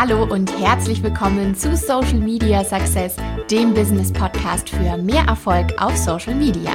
Hallo und herzlich willkommen zu Social Media Success, dem Business Podcast für mehr Erfolg auf Social Media.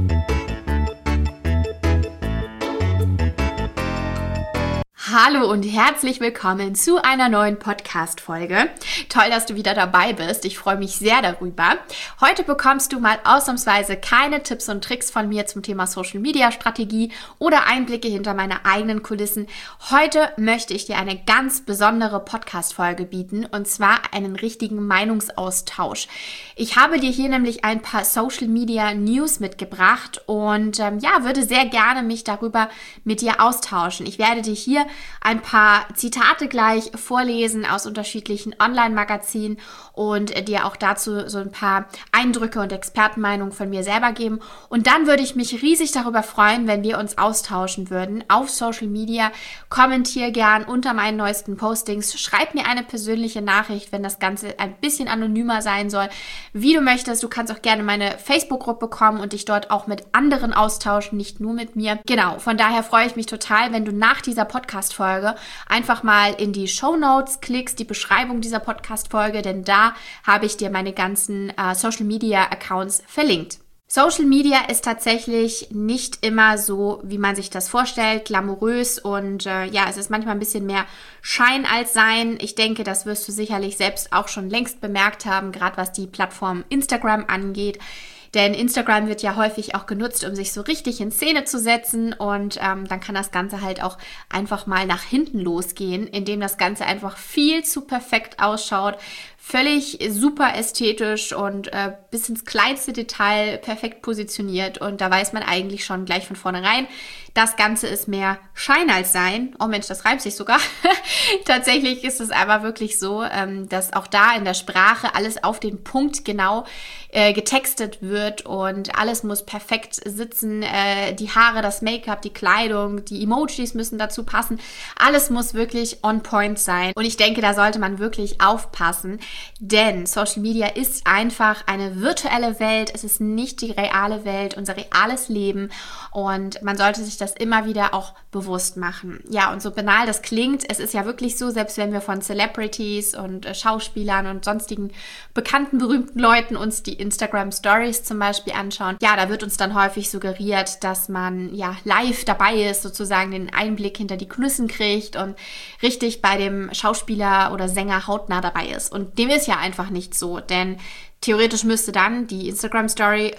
Hallo und herzlich willkommen zu einer neuen Podcast-Folge. Toll, dass du wieder dabei bist. Ich freue mich sehr darüber. Heute bekommst du mal ausnahmsweise keine Tipps und Tricks von mir zum Thema Social-Media-Strategie oder Einblicke hinter meine eigenen Kulissen. Heute möchte ich dir eine ganz besondere Podcast-Folge bieten und zwar einen richtigen Meinungsaustausch. Ich habe dir hier nämlich ein paar Social-Media-News mitgebracht und würde sehr gerne mich darüber mit dir austauschen. Ich werde dir hier ein paar Zitate gleich vorlesen aus unterschiedlichen Online-Magazinen und dir auch dazu so ein paar Eindrücke und Expertenmeinungen von mir selber geben. Und dann würde ich mich riesig darüber freuen, wenn wir uns austauschen würden auf Social Media. Kommentier gern unter meinen neuesten Postings. Schreib mir eine persönliche Nachricht, wenn das Ganze ein bisschen anonymer sein soll, wie du möchtest. Du kannst auch gerne meine Facebook-Gruppe kommen und dich dort auch mit anderen austauschen, nicht nur mit mir. Genau, von daher freue ich mich total, wenn du nach dieser Podcast-Folge einfach mal in die Shownotes klickst, die Beschreibung dieser Podcast-Folge, denn da habe ich dir meine ganzen Social-Media-Accounts verlinkt. Social Media ist tatsächlich nicht immer so, wie man sich das vorstellt, glamourös und es ist manchmal ein bisschen mehr Schein als Sein. Ich denke, das wirst du sicherlich selbst auch schon längst bemerkt haben, gerade was die Plattform Instagram angeht. Denn Instagram wird ja häufig auch genutzt, um sich so richtig in Szene zu setzen und dann kann das Ganze halt auch einfach mal nach hinten losgehen, indem das Ganze einfach viel zu perfekt ausschaut, völlig super ästhetisch und bis ins kleinste Detail perfekt positioniert und da weiß man eigentlich schon gleich von vornherein, das Ganze ist mehr Schein als Sein. Oh Mensch, das reimt sich sogar. Tatsächlich ist es aber wirklich so, dass auch da in der Sprache alles auf den Punkt genau getextet wird und alles muss perfekt sitzen. Die Haare, das Make-up, die Kleidung, die Emojis müssen dazu passen. Alles muss wirklich on point sein. Und ich denke, da sollte man wirklich aufpassen, denn Social Media ist einfach eine virtuelle Welt. Es ist nicht die reale Welt, unser reales Leben und man sollte sich das immer wieder auch bewusst machen. Ja, und so banal das klingt, es ist ja wirklich so, selbst wenn wir von Celebrities und Schauspielern und sonstigen bekannten, berühmten Leuten uns die Instagram Stories zum Beispiel anschauen, ja, da wird uns dann häufig suggeriert, dass man ja live dabei ist, sozusagen den Einblick hinter die Kulissen kriegt und richtig bei dem Schauspieler oder Sänger hautnah dabei ist. Und dem ist ja einfach nicht so, denn theoretisch müsste dann die Instagram Story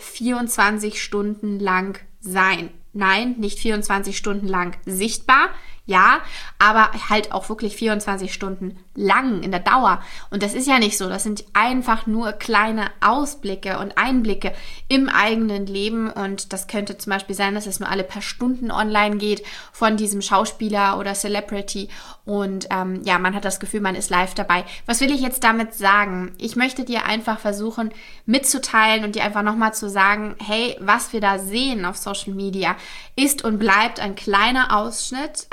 24 Stunden lang sein. Nein, nicht 24 Stunden lang sichtbar, ja, aber halt auch wirklich 24 Stunden lang in der Dauer. Und das ist ja nicht so, das sind einfach nur kleine Ausblicke und Einblicke im eigenen Leben und das könnte zum Beispiel sein, dass es nur alle paar Stunden online geht von diesem Schauspieler oder Celebrity und man hat das Gefühl, man ist live dabei. Was will ich jetzt damit sagen? Ich möchte dir einfach versuchen mitzuteilen und dir einfach nochmal zu sagen, hey, was wir da sehen auf Social Media ist und bleibt ein kleiner Ausschnitt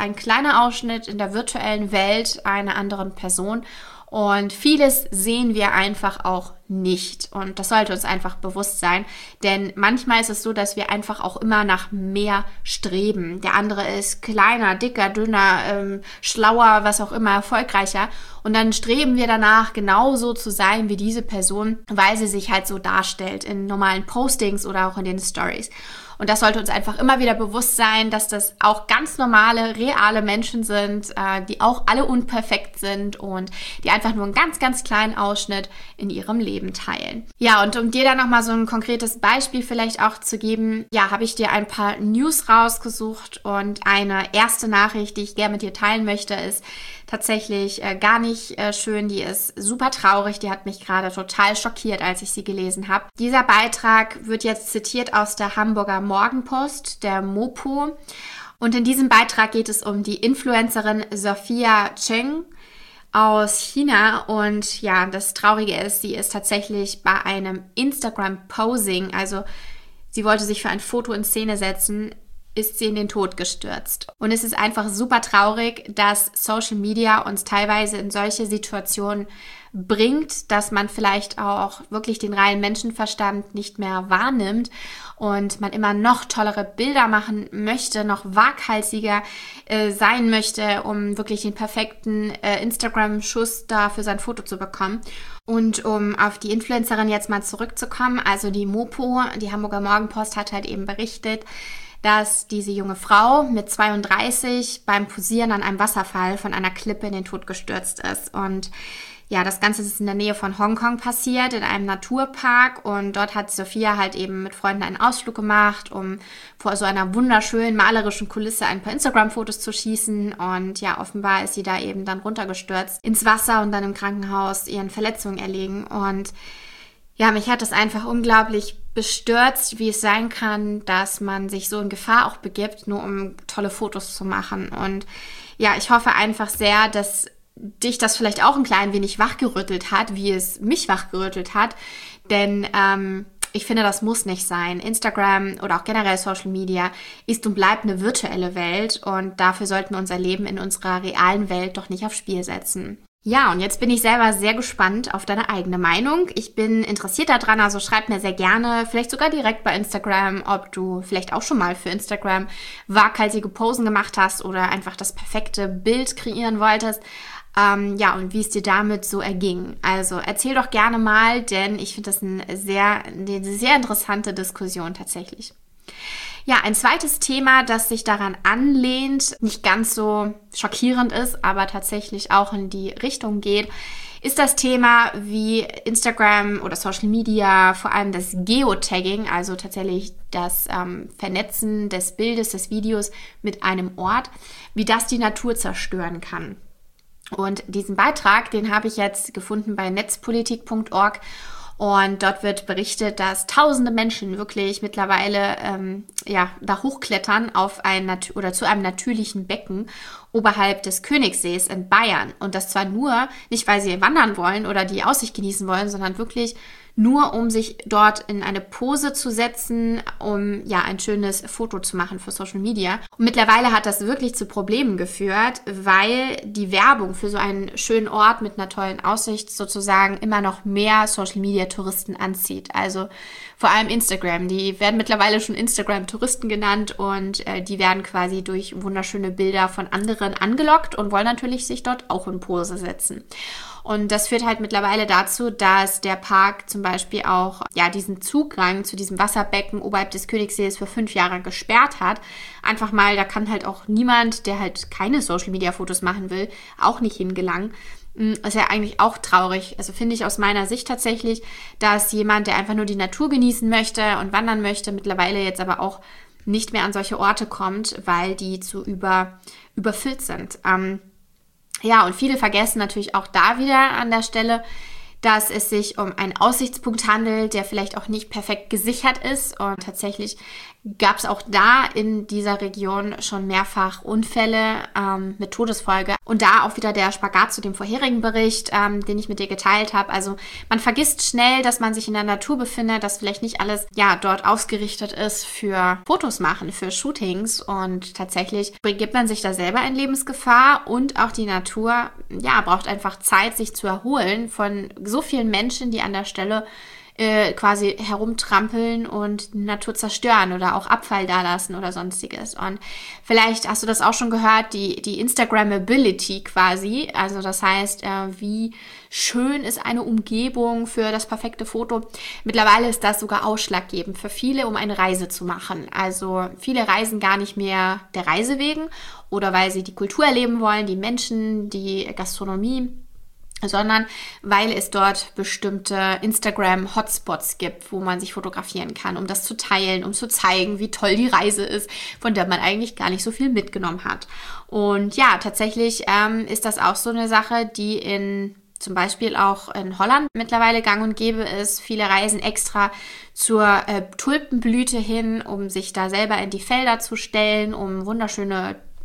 in der virtuellen Welt einer anderen Person und vieles sehen wir einfach auch nicht und das sollte uns einfach bewusst sein, denn manchmal ist es so, dass wir einfach auch immer nach mehr streben. Der andere ist kleiner, dicker, dünner, schlauer, was auch immer, erfolgreicher und dann streben wir danach, genauso zu sein wie diese Person, weil sie sich halt so darstellt in normalen Postings oder auch in den Stories. Und das sollte uns einfach immer wieder bewusst sein, dass das auch ganz normale, reale Menschen sind, die auch alle unperfekt sind und die einfach nur einen ganz, ganz kleinen Ausschnitt in ihrem Leben teilen. Ja, und um dir dann nochmal so ein konkretes Beispiel vielleicht auch zu geben, ja, habe ich dir ein paar News rausgesucht und eine erste Nachricht, die ich gerne mit dir teilen möchte, ist tatsächlich gar nicht schön. Die ist super traurig. Die hat mich gerade total schockiert, als ich sie gelesen habe. Dieser Beitrag wird jetzt zitiert aus der Hamburger Morgenpost, der Mopo. Und in diesem Beitrag geht es um die Influencerin Sophia Cheng aus China. Und ja, das Traurige ist, sie ist tatsächlich bei einem Instagram-Posing, also sie wollte sich für ein Foto in Szene setzen, ist sie in den Tod gestürzt. Und es ist einfach super traurig, dass Social Media uns teilweise in solche Situationen bringt, dass man vielleicht auch wirklich den reinen Menschenverstand nicht mehr wahrnimmt und man immer noch tollere Bilder machen möchte, noch waghalsiger sein möchte, um wirklich den perfekten Instagram-Schuss da für sein Foto zu bekommen. Und um auf die Influencerin jetzt mal zurückzukommen, also die Mopo, die Hamburger Morgenpost, hat halt eben berichtet, dass diese junge Frau mit 32 beim Posieren an einem Wasserfall von einer Klippe in den Tod gestürzt ist. Und ja, das Ganze ist in der Nähe von Hongkong passiert, in einem Naturpark. Und dort hat Sophia halt eben mit Freunden einen Ausflug gemacht, um vor so einer wunderschönen malerischen Kulisse ein paar Instagram-Fotos zu schießen. Und ja, offenbar ist sie da eben dann runtergestürzt ins Wasser und dann im Krankenhaus ihren Verletzungen erlegen. Und ja, mich hat das einfach unglaublich bestürzt, wie es sein kann, dass man sich so in Gefahr auch begibt, nur um tolle Fotos zu machen. Und ja, ich hoffe einfach sehr, dass dich das vielleicht auch ein klein wenig wachgerüttelt hat, wie es mich wachgerüttelt hat. Denn ich finde, das muss nicht sein. Instagram oder auch generell Social Media ist und bleibt eine virtuelle Welt und dafür sollten wir unser Leben in unserer realen Welt doch nicht aufs Spiel setzen. Ja, und jetzt bin ich selber sehr gespannt auf deine eigene Meinung. Ich bin interessiert daran, also schreib mir sehr gerne, vielleicht sogar direkt bei Instagram, ob du vielleicht auch schon mal für Instagram waghalsige Posen gemacht hast oder einfach das perfekte Bild kreieren wolltest. Ja, und wie es dir damit so erging. Also erzähl doch gerne mal, denn ich finde das eine sehr interessante Diskussion tatsächlich. Ja, ein zweites Thema, das sich daran anlehnt, nicht ganz so schockierend ist, aber tatsächlich auch in die Richtung geht, ist das Thema, wie Instagram oder Social Media, vor allem das Geotagging, also tatsächlich das Vernetzen des Bildes, des Videos mit einem Ort, wie das die Natur zerstören kann. Und diesen Beitrag, den habe ich jetzt gefunden bei netzpolitik.org. Und dort wird berichtet, dass tausende Menschen wirklich mittlerweile da hochklettern auf zu einem natürlichen Becken oberhalb des Königssees in Bayern. Und das zwar nur, nicht weil sie wandern wollen oder die Aussicht genießen wollen, sondern wirklich nur, um sich dort in eine Pose zu setzen, um ja ein schönes Foto zu machen für Social Media. Und mittlerweile hat das wirklich zu Problemen geführt, weil die Werbung für so einen schönen Ort mit einer tollen Aussicht sozusagen immer noch mehr Social Media Touristen anzieht. Also vor allem Instagram. Die werden mittlerweile schon Instagram-Touristen genannt und die werden quasi durch wunderschöne Bilder von anderen angelockt und wollen natürlich sich dort auch in Pose setzen. Und das führt halt mittlerweile dazu, dass der Park zum Beispiel auch diesen Zugang zu diesem Wasserbecken oberhalb des Königssees für 5 Jahre gesperrt hat. Einfach mal, da kann halt auch niemand, der halt keine Social-Media-Fotos machen will, auch nicht hingelangen. Ist ja eigentlich auch traurig. Also finde ich aus meiner Sicht tatsächlich, dass jemand, der einfach nur die Natur genießen möchte und wandern möchte, mittlerweile jetzt aber auch nicht mehr an solche Orte kommt, weil die zu überfüllt sind. Ja, und viele vergessen natürlich auch da wieder an der Stelle, dass es sich um einen Aussichtspunkt handelt, der vielleicht auch nicht perfekt gesichert ist. Und tatsächlich gab es auch da in dieser Region schon mehrfach Unfälle mit Todesfolge. Und da auch wieder der Spagat zu dem vorherigen Bericht, den ich mit dir geteilt habe. Also man vergisst schnell, dass man sich in der Natur befindet, dass vielleicht nicht alles dort ausgerichtet ist für Fotos machen, für Shootings. Und tatsächlich begibt man sich da selber in Lebensgefahr. Und auch die Natur braucht einfach Zeit, sich zu erholen von so vielen Menschen, die an der Stelle quasi herumtrampeln und die Natur zerstören oder auch Abfall dalassen oder sonstiges. Und vielleicht hast du das auch schon gehört, die Instagrammability quasi, also das heißt, wie schön ist eine Umgebung für das perfekte Foto. Mittlerweile ist das sogar ausschlaggebend für viele, um eine Reise zu machen. Also viele reisen gar nicht mehr der Reise wegen oder weil sie die Kultur erleben wollen, die Menschen, die Gastronomie, sondern weil es dort bestimmte Instagram-Hotspots gibt, wo man sich fotografieren kann, um das zu teilen, um zu zeigen, wie toll die Reise ist, von der man eigentlich gar nicht so viel mitgenommen hat. Und ja, tatsächlich ist das auch so eine Sache, die zum Beispiel auch in Holland mittlerweile gang und gäbe ist. Viele reisen extra zur Tulpenblüte hin, um sich da selber in die Felder zu stellen, um wunderschöne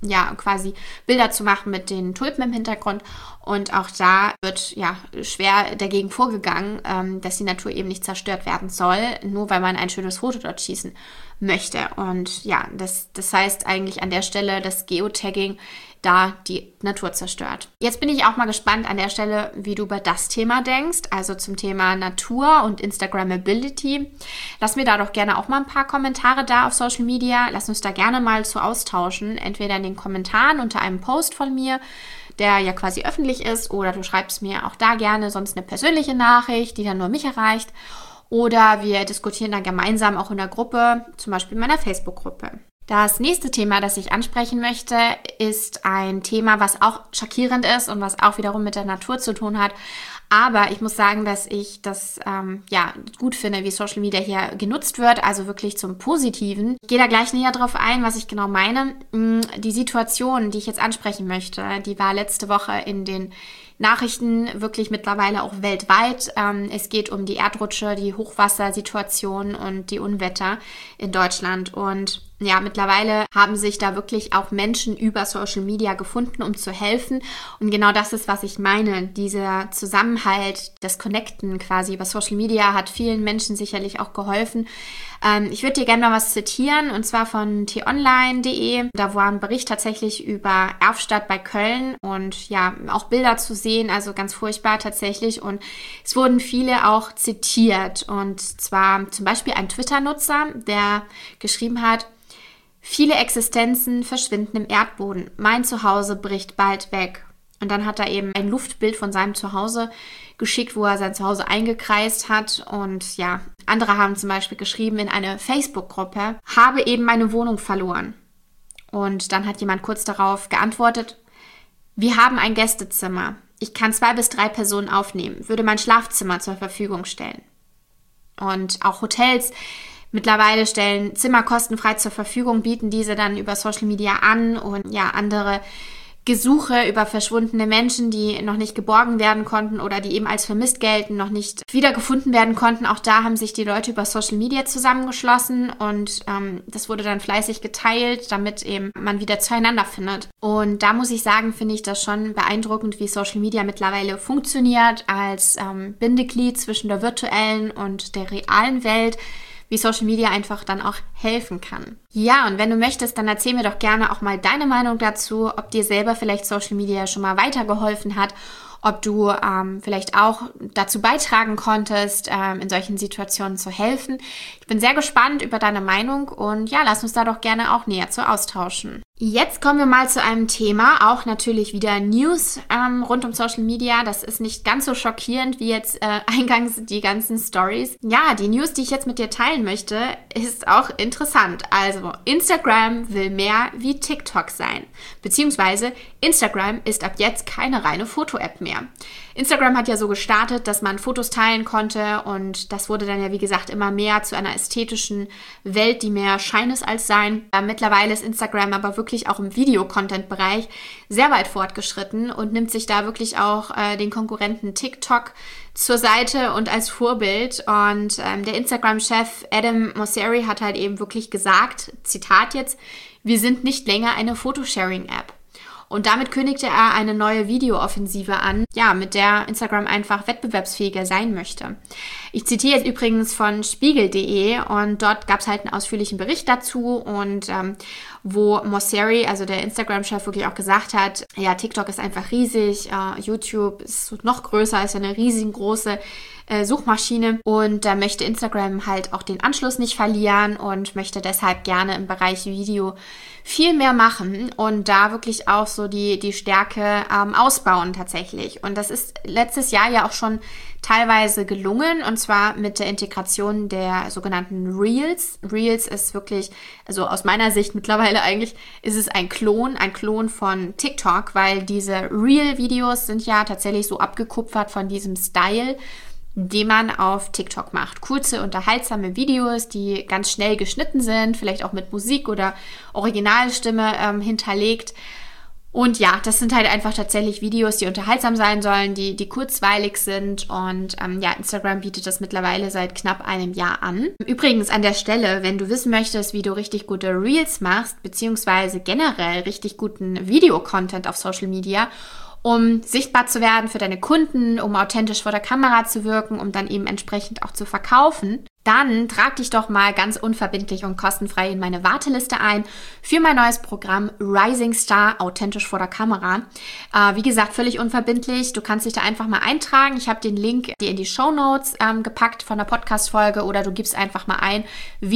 quasi Bilder zu machen mit den Tulpen im Hintergrund. Und auch da wird schwer dagegen vorgegangen, dass die Natur eben nicht zerstört werden soll, nur weil man ein schönes Foto dort schießen möchte. Und ja, das heißt eigentlich an der Stelle, dass Geotagging da die Natur zerstört. Jetzt bin ich auch mal gespannt an der Stelle, wie du über das Thema denkst, also zum Thema Natur und Instagrammability. Lass mir da doch gerne auch mal ein paar Kommentare da auf Social Media. Lass uns da gerne mal zu austauschen, entweder in den Kommentaren unter einem Post von mir, der ja quasi öffentlich ist, oder du schreibst mir auch da gerne sonst eine persönliche Nachricht, die dann nur mich erreicht. Oder wir diskutieren dann gemeinsam auch in der Gruppe, zum Beispiel in meiner Facebook-Gruppe. Das nächste Thema, das ich ansprechen möchte, ist ein Thema, was auch schockierend ist und was auch wiederum mit der Natur zu tun hat. Aber ich muss sagen, dass ich das gut finde, wie Social Media hier genutzt wird, also wirklich zum Positiven. Ich gehe da gleich näher drauf ein, was ich genau meine. Die Situation, die ich jetzt ansprechen möchte, die war letzte Woche in den Nachrichten wirklich mittlerweile auch weltweit. Es geht um die Erdrutsche, die Hochwassersituation und die Unwetter in Deutschland. Und ja, mittlerweile haben sich da wirklich auch Menschen über Social Media gefunden, um zu helfen. Und genau das ist, was ich meine. Dieser Zusammenhalt, das Connecten quasi über Social Media hat vielen Menschen sicherlich auch geholfen. Ich würde dir gerne mal was zitieren, und zwar von t-online.de. Da war ein Bericht tatsächlich über Erfstadt bei Köln und ja, auch Bilder zu sehen, also ganz furchtbar tatsächlich. Und es wurden viele auch zitiert. Und zwar zum Beispiel ein Twitter-Nutzer, der geschrieben hat: Viele Existenzen verschwinden im Erdboden. Mein Zuhause bricht bald weg. Und dann hat er eben ein Luftbild von seinem Zuhause geschickt, wo er sein Zuhause eingekreist hat. Und ja, andere haben zum Beispiel geschrieben in eine Facebook-Gruppe: Habe eben meine Wohnung verloren. Und dann hat jemand kurz darauf geantwortet: Wir haben ein Gästezimmer. Ich kann 2 bis 3 Personen aufnehmen, würde mein Schlafzimmer zur Verfügung stellen. Und auch Hotels mittlerweile stellen Zimmer kostenfrei zur Verfügung, bieten diese dann über Social Media an, und ja, andere Gesuche über verschwundene Menschen, die noch nicht geborgen werden konnten oder die eben als vermisst gelten, noch nicht wiedergefunden werden konnten. Auch da haben sich die Leute über Social Media zusammengeschlossen, und das wurde dann fleißig geteilt, damit eben man wieder zueinander findet. Und da muss ich sagen, finde ich das schon beeindruckend, wie Social Media mittlerweile funktioniert als Bindeglied zwischen der virtuellen und der realen Welt, wie Social Media einfach dann auch helfen kann. Ja, und wenn du möchtest, dann erzähl mir doch gerne auch mal deine Meinung dazu, ob dir selber vielleicht Social Media schon mal weitergeholfen hat, ob du vielleicht auch dazu beitragen konntest, in solchen Situationen zu helfen. Ich bin sehr gespannt über deine Meinung, und ja, lass uns da doch gerne auch näher zu austauschen. Jetzt kommen wir mal zu einem Thema, auch natürlich wieder News rund um Social Media. Das ist nicht ganz so schockierend wie jetzt eingangs die ganzen Stories. Ja, die News, die ich jetzt mit dir teilen möchte, ist auch interessant. Also, Instagram will mehr wie TikTok sein. Beziehungsweise, Instagram ist ab jetzt keine reine Foto-App mehr. Instagram hat ja so gestartet, dass man Fotos teilen konnte, und das wurde dann ja, wie gesagt, immer mehr zu einer ästhetischen Welt, die mehr Schein ist als Sein. Mittlerweile ist Instagram aber wirklich auch im Video-Content-Bereich sehr weit fortgeschritten und nimmt sich da wirklich auch den Konkurrenten TikTok zur Seite und als Vorbild. Und der Instagram-Chef Adam Mosseri hat halt eben wirklich gesagt, Zitat jetzt: Wir sind nicht länger eine Photosharing-App. Und damit kündigte er eine neue Videooffensive an, ja, mit der Instagram einfach wettbewerbsfähiger sein möchte. Ich zitiere jetzt übrigens von spiegel.de, und dort gab es halt einen ausführlichen Bericht dazu, und wo Mosseri, also der Instagram-Chef, wirklich auch gesagt hat, ja, TikTok ist einfach riesig, YouTube ist noch größer, ist ja eine riesengroße Suchmaschine, und da möchte Instagram halt auch den Anschluss nicht verlieren und möchte deshalb gerne im Bereich Video viel mehr machen und da wirklich auch so die Stärke ausbauen tatsächlich. Und das ist letztes Jahr ja auch schon teilweise gelungen, und zwar mit der Integration der sogenannten Reels. Reels ist wirklich, also aus meiner Sicht mittlerweile eigentlich, ist es ein Klon von TikTok, weil diese Reel-Videos sind ja tatsächlich so abgekupfert von diesem Style, den man auf TikTok macht. Kurze, unterhaltsame Videos, die ganz schnell geschnitten sind, vielleicht auch mit Musik oder Originalstimme hinterlegt. Und ja, das sind halt einfach tatsächlich Videos, die unterhaltsam sein sollen, die kurzweilig sind. Und Instagram bietet das mittlerweile seit knapp einem Jahr an. Übrigens an der Stelle, wenn du wissen möchtest, wie du richtig gute Reels machst, beziehungsweise generell richtig guten Videocontent auf Social Media, um sichtbar zu werden für deine Kunden, um authentisch vor der Kamera zu wirken, um dann eben entsprechend auch zu verkaufen, dann trag dich doch mal ganz unverbindlich und kostenfrei in meine Warteliste ein für mein neues Programm Rising Star, authentisch vor der Kamera. Wie gesagt, völlig unverbindlich. Du kannst dich da einfach mal eintragen. Ich habe den Link dir in die Shownotes gepackt von der Podcast-Folge oder du gibst einfach mal ein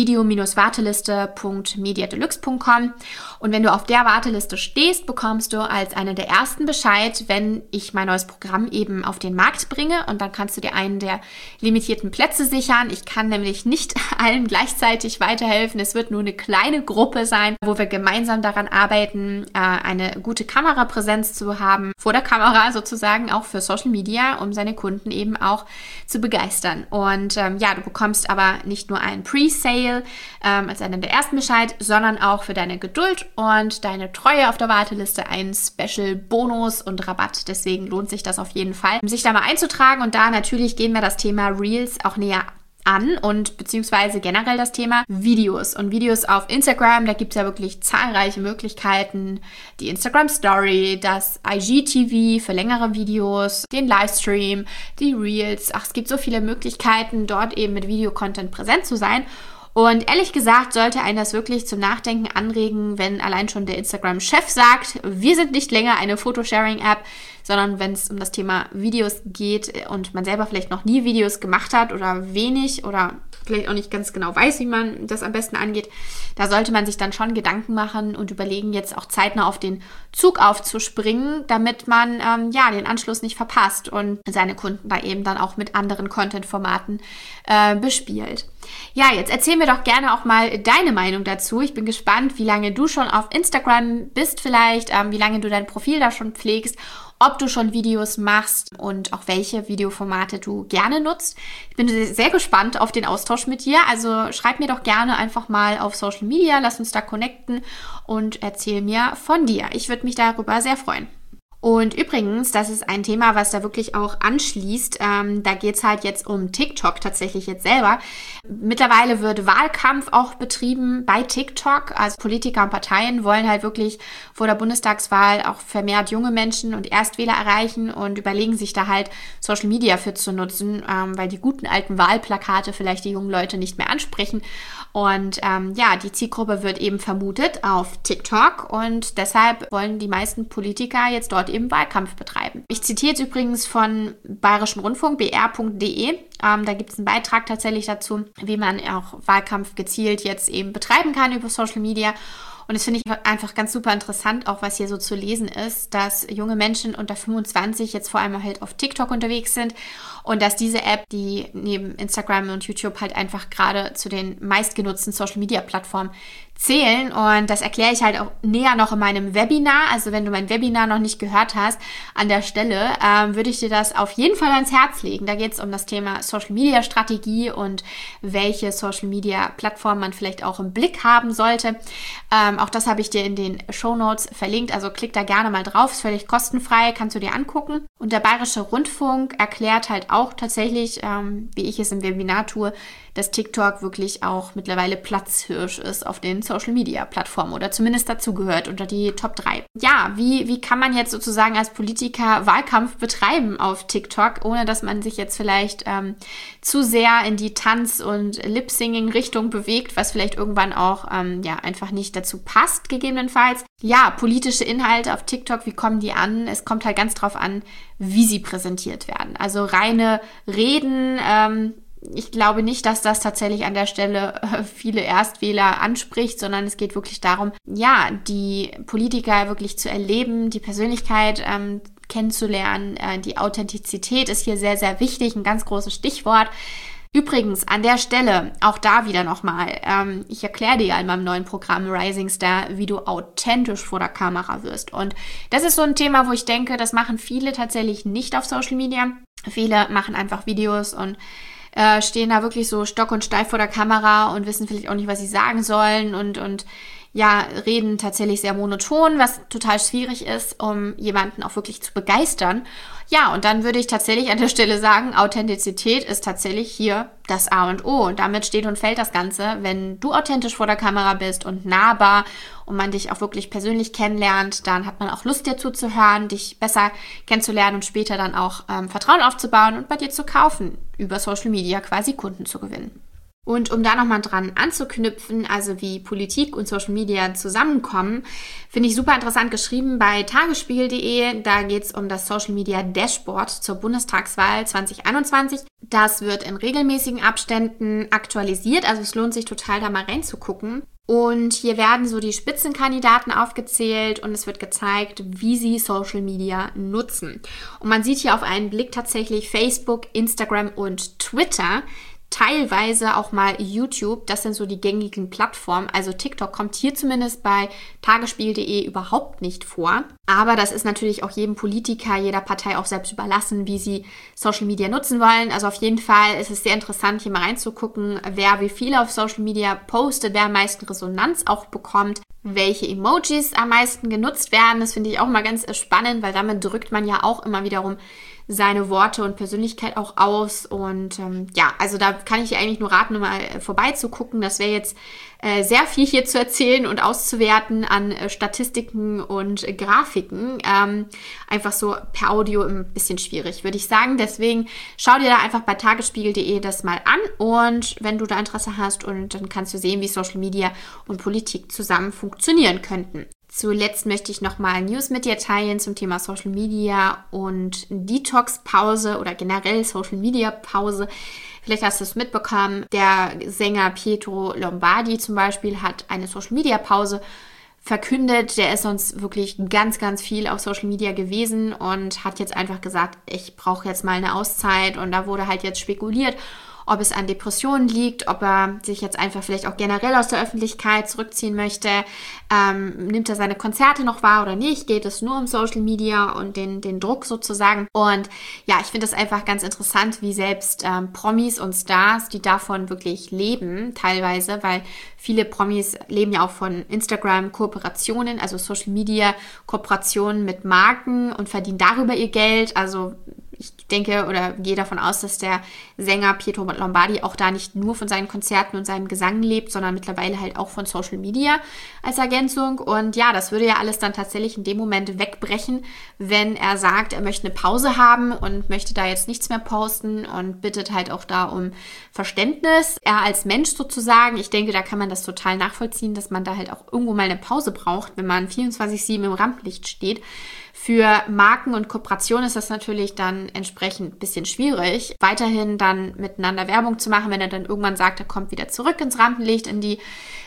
video-warteliste.mediadeluxe.com und wenn du auf der Warteliste stehst, bekommst du als eine der ersten Bescheid, wenn ich mein neues Programm eben auf den Markt bringe und dann kannst du dir einen der limitierten Plätze sichern. Ich kann nämlich nicht allen gleichzeitig weiterhelfen. Es wird nur eine kleine Gruppe sein, wo wir gemeinsam daran arbeiten, eine gute Kamerapräsenz zu haben, vor der Kamera sozusagen, auch für Social Media, um seine Kunden eben auch zu begeistern. Und du bekommst aber nicht nur einen Pre-Sale als einen der ersten Bescheid, sondern auch für deine Geduld und deine Treue auf der Warteliste einen Special-Bonus und Rabatt. Deswegen lohnt sich das auf jeden Fall, sich da mal einzutragen. Und da natürlich gehen wir das Thema Reels auch näher an und beziehungsweise generell das Thema Videos und Videos auf Instagram. Da gibt es ja wirklich zahlreiche Möglichkeiten. Die Instagram Story, das IGTV für längere Videos, den Livestream, die Reels. Es gibt so viele Möglichkeiten, dort eben mit Videocontent präsent zu sein. Und ehrlich gesagt sollte einen das wirklich zum Nachdenken anregen, wenn allein schon der Instagram-Chef sagt, wir sind nicht länger eine Photosharing-App, sondern wenn es um das Thema Videos geht und man selber vielleicht noch nie Videos gemacht hat oder wenig oder vielleicht auch nicht ganz genau weiß, wie man das am besten angeht, da sollte man sich dann schon Gedanken machen und überlegen, jetzt auch zeitnah auf den Zug aufzuspringen, damit man den Anschluss nicht verpasst und seine Kunden da eben dann auch mit anderen Content-Formaten bespielt. Ja, jetzt erzähl mir doch gerne auch mal deine Meinung dazu. Ich bin gespannt, wie lange du schon auf Instagram bist vielleicht, wie lange du dein Profil da schon pflegst, ob du schon Videos machst und auch welche Videoformate du gerne nutzt. Ich bin sehr gespannt auf den Austausch mit dir. Also schreib mir doch gerne einfach mal auf Social Media, lass uns da connecten und erzähl mir von dir. Ich würde mich darüber sehr freuen. Und übrigens, das ist ein Thema, was da wirklich auch anschließt. Da geht es halt jetzt um TikTok tatsächlich jetzt selber. Mittlerweile wird Wahlkampf auch betrieben bei TikTok. Also Politiker und Parteien wollen halt wirklich vor der Bundestagswahl auch vermehrt junge Menschen und Erstwähler erreichen und überlegen sich da halt Social Media für zu nutzen, weil die guten alten Wahlplakate vielleicht die jungen Leute nicht mehr ansprechen. Und die Zielgruppe wird eben vermutet auf TikTok und deshalb wollen die meisten Politiker jetzt dort eben Wahlkampf betreiben. Ich zitiere jetzt übrigens von Bayerischen Rundfunk, br.de. Da gibt es einen Beitrag tatsächlich dazu, wie man auch Wahlkampf gezielt jetzt eben betreiben kann über Social Media. Und das finde ich einfach ganz super interessant, auch was hier so zu lesen ist, dass junge Menschen unter 25 jetzt vor allem halt auf TikTok unterwegs sind und dass diese App, die neben Instagram und YouTube halt einfach gerade zu den meistgenutzten Social-Media-Plattformen zählen. Und das erkläre ich halt auch näher noch in meinem Webinar. Also wenn du mein Webinar noch nicht gehört hast, an der Stelle würde ich dir das auf jeden Fall ans Herz legen. Da geht es um das Thema Social-Media-Strategie und welche Social-Media-Plattformen man vielleicht auch im Blick haben sollte. Auch das habe ich dir in den Shownotes verlinkt. Also klick da gerne mal drauf. Ist völlig kostenfrei, kannst du dir angucken. Und der Bayerische Rundfunk erklärt halt auch tatsächlich, wie ich es im Webinar tue, dass TikTok wirklich auch mittlerweile Platzhirsch ist auf den Social-Media-Plattformen oder zumindest dazugehört unter die Top 3. Ja, wie kann man jetzt sozusagen als Politiker Wahlkampf betreiben auf TikTok, ohne dass man sich jetzt vielleicht zu sehr in die Tanz- und Lip-Singing-Richtung bewegt, was vielleicht irgendwann auch einfach nicht dazu passt, gegebenenfalls. Ja, politische Inhalte auf TikTok, wie kommen die an? Es kommt halt ganz drauf an, wie sie präsentiert werden. Also reine Reden, ich glaube nicht, dass das tatsächlich an der Stelle viele Erstwähler anspricht, sondern es geht wirklich darum, die Politiker wirklich zu erleben, die Persönlichkeit kennenzulernen. Die Authentizität ist hier sehr, sehr wichtig, ein ganz großes Stichwort. Übrigens, an der Stelle, auch da wieder nochmal, ich erkläre dir ja in meinem neuen Programm Rising Star, wie du authentisch vor der Kamera wirst. Und das ist so ein Thema, wo ich denke, das machen viele tatsächlich nicht auf Social Media. Viele machen einfach Videos und stehen da wirklich so stock und steif vor der Kamera und wissen vielleicht auch nicht, was sie sagen sollen und reden tatsächlich sehr monoton, was total schwierig ist, um jemanden auch wirklich zu begeistern. Ja, und dann würde ich tatsächlich an der Stelle sagen, Authentizität ist tatsächlich hier das A und O. Und damit steht und fällt das Ganze, wenn du authentisch vor der Kamera bist und nahbar und man dich auch wirklich persönlich kennenlernt, dann hat man auch Lust, dir zuzuhören, dich besser kennenzulernen und später dann auch Vertrauen aufzubauen und bei dir zu kaufen, über Social Media quasi Kunden zu gewinnen. Und um da nochmal dran anzuknüpfen, also wie Politik und Social Media zusammenkommen, finde ich super interessant geschrieben bei tagesspiegel.de. Da geht es um das Social Media Dashboard zur Bundestagswahl 2021. Das wird in regelmäßigen Abständen aktualisiert, also es lohnt sich total, da mal reinzugucken. Und hier werden so die Spitzenkandidaten aufgezählt und es wird gezeigt, wie sie Social Media nutzen. Und man sieht hier auf einen Blick tatsächlich Facebook, Instagram und Twitter. Teilweise auch mal YouTube, das sind so die gängigen Plattformen. Also TikTok kommt hier zumindest bei tagesspiegel.de überhaupt nicht vor. Aber das ist natürlich auch jedem Politiker, jeder Partei auch selbst überlassen, wie sie Social Media nutzen wollen. Also auf jeden Fall ist es sehr interessant, hier mal reinzugucken, wer wie viel auf Social Media postet, wer am meisten Resonanz auch bekommt, welche Emojis am meisten genutzt werden. Das finde ich auch mal ganz spannend, weil damit drückt man ja auch immer wiederum seine Worte und Persönlichkeit auch aus. Und also da kann ich dir eigentlich nur raten, mal vorbeizugucken. Das wäre jetzt sehr viel hier zu erzählen und auszuwerten an Statistiken und Grafiken. Einfach so per Audio ein bisschen schwierig, würde ich sagen. Deswegen schau dir da einfach bei tagesspiegel.de das mal an. Und wenn du da Interesse hast, und dann kannst du sehen, wie Social Media und Politik zusammen funktionieren könnten. Zuletzt möchte ich nochmal News mit dir teilen zum Thema Social Media und Detox-Pause oder generell Social Media-Pause. Vielleicht hast du es mitbekommen, der Sänger Pietro Lombardi zum Beispiel hat eine Social Media-Pause verkündet. Der ist sonst wirklich ganz, ganz viel auf Social Media gewesen und hat jetzt einfach gesagt, ich brauche jetzt mal eine Auszeit. Und da wurde halt jetzt spekuliert, ob es an Depressionen liegt, ob er sich jetzt einfach vielleicht auch generell aus der Öffentlichkeit zurückziehen möchte. Nimmt er seine Konzerte noch wahr oder nicht? Geht es nur um Social Media und den Druck sozusagen? Und ja, ich finde es einfach ganz interessant, wie selbst Promis und Stars, die davon wirklich leben, teilweise, weil viele Promis leben ja auch von Instagram-Kooperationen, also Social Media-Kooperationen mit Marken und verdienen darüber ihr Geld. Also ich denke oder gehe davon aus, dass der Sänger Pietro Lombardi auch da nicht nur von seinen Konzerten und seinem Gesang lebt, sondern mittlerweile halt auch von Social Media als Ergänzung. Und ja, das würde ja alles dann tatsächlich in dem Moment wegbrechen, wenn er sagt, er möchte eine Pause haben und möchte da jetzt nichts mehr posten und bittet halt auch da um Verständnis. Er als Mensch sozusagen, ich denke, da kann man das total nachvollziehen, dass man da halt auch irgendwo mal eine Pause braucht, wenn man 24/7 im Rampenlicht steht. Für Marken und Kooperationen ist das natürlich dann entsprechend ein bisschen schwierig, weiterhin dann miteinander Werbung zu machen, wenn er dann irgendwann sagt, er kommt wieder zurück ins Rampenlicht, in die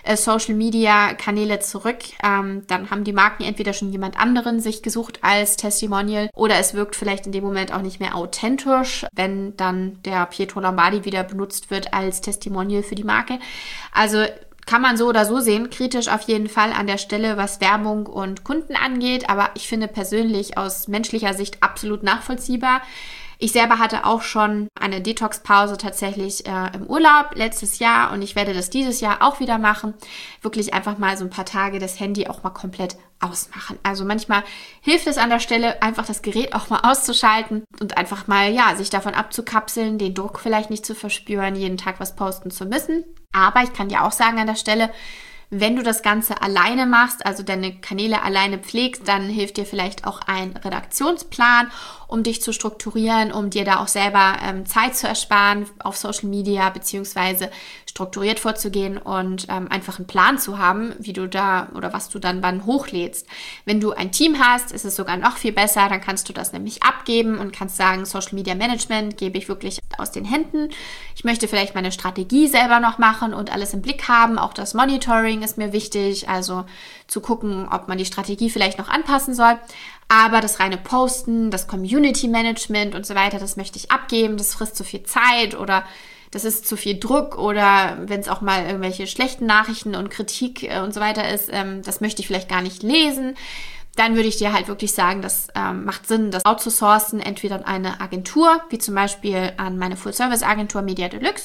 Social-Media-Kanäle zurück. Dann haben die Marken entweder schon jemand anderen sich gesucht als Testimonial oder es wirkt vielleicht in dem Moment auch nicht mehr authentisch, wenn dann der Pietro Lombardi wieder benutzt wird als Testimonial für die Marke. Also kann man so oder so sehen, kritisch auf jeden Fall an der Stelle, was Werbung und Kunden angeht, aber ich finde persönlich aus menschlicher Sicht absolut nachvollziehbar. Ich selber hatte auch schon eine Detox-Pause tatsächlich im Urlaub letztes Jahr und ich werde das dieses Jahr auch wieder machen. Wirklich einfach mal so ein paar Tage das Handy auch mal komplett ausmachen. Also manchmal hilft es an der Stelle, einfach das Gerät auch mal auszuschalten und einfach mal, sich davon abzukapseln, den Druck vielleicht nicht zu verspüren, jeden Tag was posten zu müssen. Aber ich kann dir auch sagen an der Stelle, wenn du das Ganze alleine machst, also deine Kanäle alleine pflegst, dann hilft dir vielleicht auch ein Redaktionsplan, um dich zu strukturieren, um dir da auch selber Zeit zu ersparen auf Social Media, beziehungsweise strukturiert vorzugehen und einfach einen Plan zu haben, wie du da oder was du dann wann hochlädst. Wenn du ein Team hast, ist es sogar noch viel besser, dann kannst du das nämlich abgeben und kannst sagen, Social Media Management gebe ich wirklich aus den Händen. Ich möchte vielleicht meine Strategie selber noch machen und alles im Blick haben, auch das Monitoring ist mir wichtig, also zu gucken, ob man die Strategie vielleicht noch anpassen soll. Aber das reine Posten, das Community Management und so weiter, das möchte ich abgeben, das frisst zu viel Zeit oder das ist zu viel Druck oder wenn es auch mal irgendwelche schlechten Nachrichten und Kritik und so weiter ist, das möchte ich vielleicht gar nicht lesen. Dann würde ich dir halt wirklich sagen, das macht Sinn, das outzusourcen, entweder an eine Agentur, wie zum Beispiel an meine Full-Service-Agentur Media Deluxe,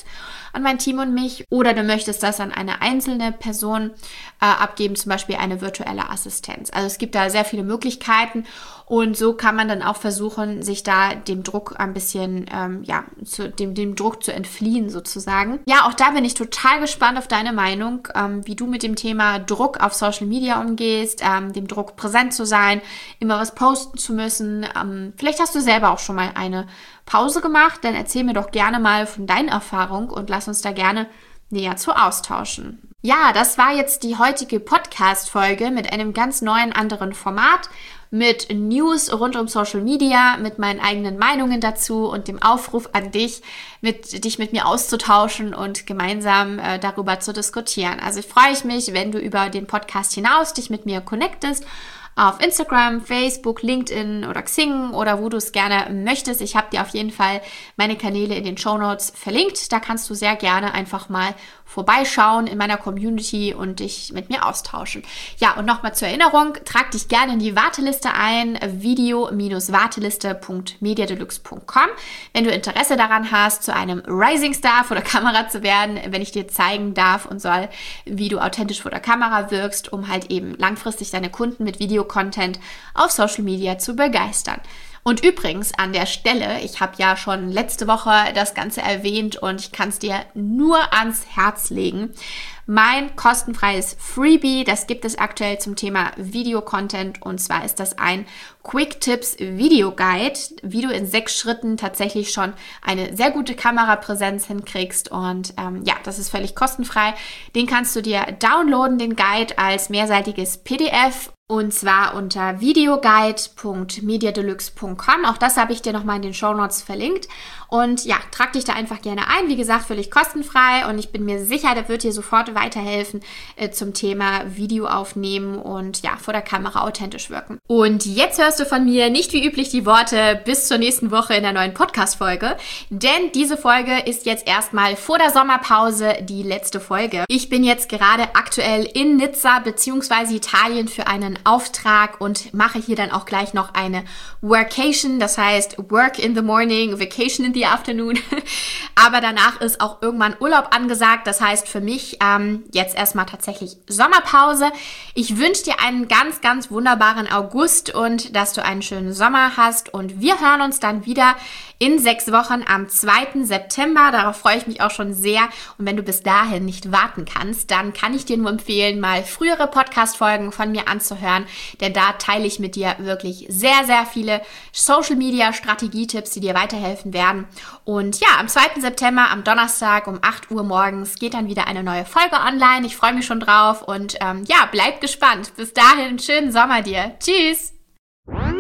an mein Team und mich, oder du möchtest das an eine einzelne Person abgeben, zum Beispiel eine virtuelle Assistenz. Also es gibt da sehr viele Möglichkeiten und so kann man dann auch versuchen, sich da dem Druck ein bisschen, dem Druck zu entfliehen sozusagen. Ja, auch da bin ich total gespannt auf deine Meinung, wie du mit dem Thema Druck auf Social Media umgehst, dem Druck präsent zu sein, immer was posten zu müssen. Vielleicht hast du selber auch schon mal eine Pause gemacht, dann erzähl mir doch gerne mal von deinen Erfahrungen und lass uns da gerne näher zu austauschen. Ja, das war jetzt die heutige Podcast-Folge mit einem ganz neuen, anderen Format, mit News rund um Social Media, mit meinen eigenen Meinungen dazu und dem Aufruf an dich, dich mit mir auszutauschen und gemeinsam darüber zu diskutieren. Also freue ich mich, wenn du über den Podcast hinaus dich mit mir connectest, auf Instagram, Facebook, LinkedIn oder Xing oder wo du es gerne möchtest. Ich habe dir auf jeden Fall meine Kanäle in den Shownotes verlinkt. Da kannst du sehr gerne einfach mal vorbeischauen in meiner Community und dich mit mir austauschen. Ja, und nochmal zur Erinnerung, trag dich gerne in die Warteliste ein, video-warteliste.mediadeluxe.com. Wenn du Interesse daran hast, zu einem Rising Star vor der Kamera zu werden, wenn ich dir zeigen darf und soll, wie du authentisch vor der Kamera wirkst, um halt eben langfristig deine Kunden mit Videocontent auf Social Media zu begeistern. Und übrigens an der Stelle, ich habe ja schon letzte Woche das Ganze erwähnt und ich kann es dir nur ans Herz legen. Mein kostenfreies Freebie, das gibt es aktuell zum Thema Videocontent und zwar ist das ein Quick Tips Video Guide, wie du in 6 Schritten tatsächlich schon eine sehr gute Kamerapräsenz hinkriegst und das ist völlig kostenfrei. Den kannst du dir downloaden, den Guide als mehrseitiges PDF. Und zwar unter videoguide.mediadeluxe.com. Auch das habe ich dir nochmal in den Shownotes verlinkt. Und ja, trag dich da einfach gerne ein. Wie gesagt, völlig kostenfrei. Und ich bin mir sicher, der wird dir sofort weiterhelfen zum Thema Video aufnehmen und ja, vor der Kamera authentisch wirken. Und jetzt hörst du von mir nicht wie üblich die Worte bis zur nächsten Woche in der neuen Podcast-Folge. Denn diese Folge ist jetzt erstmal vor der Sommerpause die letzte Folge. Ich bin jetzt gerade aktuell in Nizza bzw. Italien für einen Auftrag und mache hier dann auch gleich noch eine Workation, das heißt Work in the Morning, Vacation in the Afternoon. Aber danach ist auch irgendwann Urlaub angesagt, das heißt für mich jetzt erstmal tatsächlich Sommerpause. Ich wünsche dir einen ganz, ganz wunderbaren August und dass du einen schönen Sommer hast und wir hören uns dann wieder in 6 Wochen am 2. September. Darauf freue ich mich auch schon sehr und wenn du bis dahin nicht warten kannst, dann kann ich dir nur empfehlen, mal frühere Podcast-Folgen von mir anzuhören, denn da teile ich mit dir wirklich sehr, sehr viele Social-Media-Strategietipps, die dir weiterhelfen werden. Und ja, am 2. September, am Donnerstag um 8 Uhr morgens geht dann wieder eine neue Folge online. Ich freue mich schon drauf und bleib gespannt. Bis dahin, schönen Sommer dir. Tschüss!